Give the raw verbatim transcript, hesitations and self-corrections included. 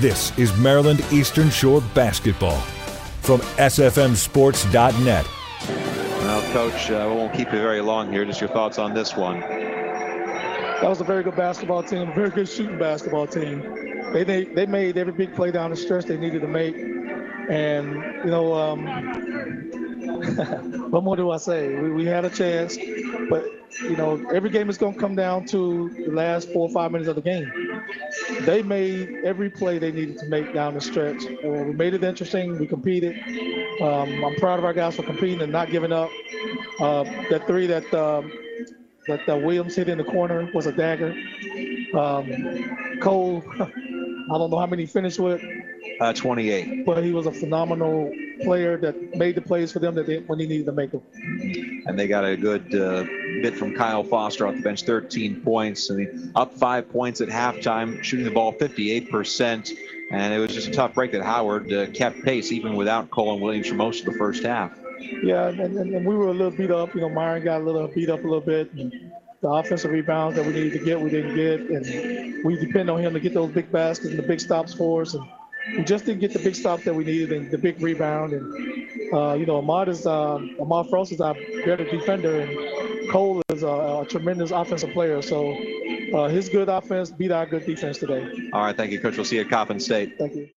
This is Maryland Eastern Shore basketball from S F M sports dot net. Well, Coach, uh, we won't keep you very long here. Just your thoughts on this one. That was a very good basketball team, a very good shooting basketball team. They they, they made every big play down the stretch they needed to make. And, you know, um, what more do I say? We, we had a chance, but, you know, every game is going to come down to the last four or five minutes of the game. They made every play they needed to make down the stretch. Uh, we made it interesting. We competed. Um, I'm proud of our guys for competing and not giving up. Uh, that three that um, that uh, Williams hit in the corner was a dagger. Um, Cole, I don't know how many he finished with. Uh, twenty-eight. But he was a phenomenal player that made the plays for them that they, when he needed to make them. And they got a good uh, bit from Kyle Foster off the bench, thirteen points. I mean, up five points at halftime, shooting the ball fifty-eight percent. And it was just a tough break that Howard uh, kept pace even without Cole and Williams for most of the first half. Yeah, and, and, and we were a little beat up. You know, Myron got a little beat up a little bit. And the offensive rebounds that we needed to get, we didn't get. And we depend on him to get those big baskets and the big stops for us. And we just didn't get the big stop that we needed and the big rebound. And, uh, you know, Ahmad, is, uh, Ahmad Frost is our better defender, and Cole is a, a tremendous offensive player. So uh, his good offense beat our good defense today. All right, thank you, Coach. We'll see you at Coppin State. Thank you.